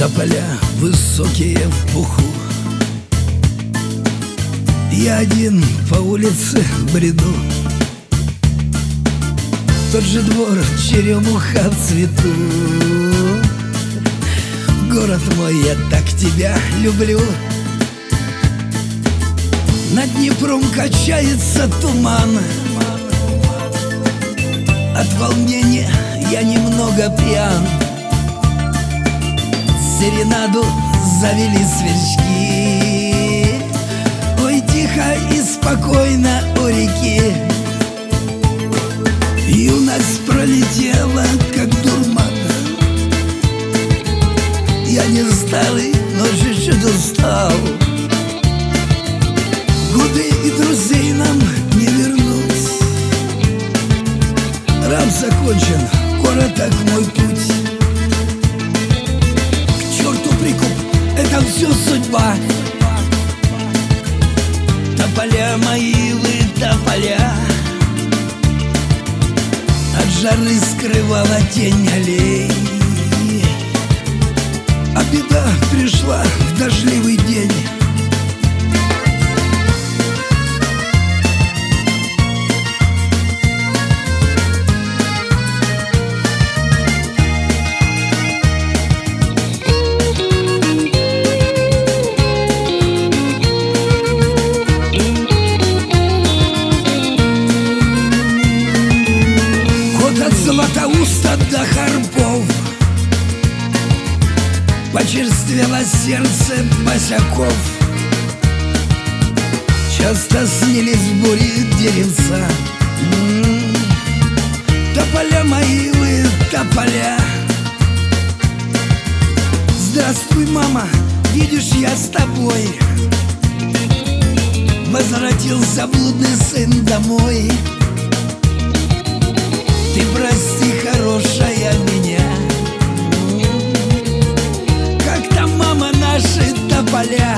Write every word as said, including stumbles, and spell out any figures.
Тополя высокие в пуху, я один по улице бреду. Тот же двор, черемуха в цвету. Город мой, я так тебя люблю. Над Днепром качается туман. От волнения я немного пьян. Серенаду завели сверчки. Ой, тихо и спокойно у реки. Юность пролетела, как дурман. Я не старый, но чуть-чуть устал. Годы и друзей нам не вернуть. Раб закончен, короток мой путь. К черту прикуп, это все судьба. Тополя мои вы, тополя, от жары скрывала тень аллей. А беда пришла в дождливый день. Златоуста до Харпов почерствело сердце босяков. Часто снились бури деревца. М-м-м. Тополя мои вы, тополя. Здравствуй, мама, видишь, я с тобой. Возвратился блудный сын домой. Ты прости, хорошая, меня. Как там, мама, наши тополя?